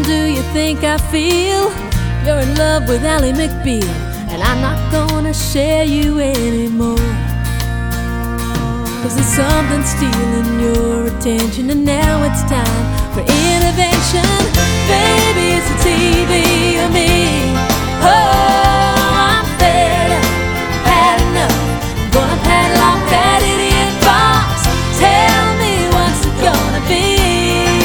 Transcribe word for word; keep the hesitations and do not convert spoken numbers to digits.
do you think I feel? You're in love with Ally McBeal, and I'm not gonna share you anymore. Cause there's something stealing your attention, and now it's time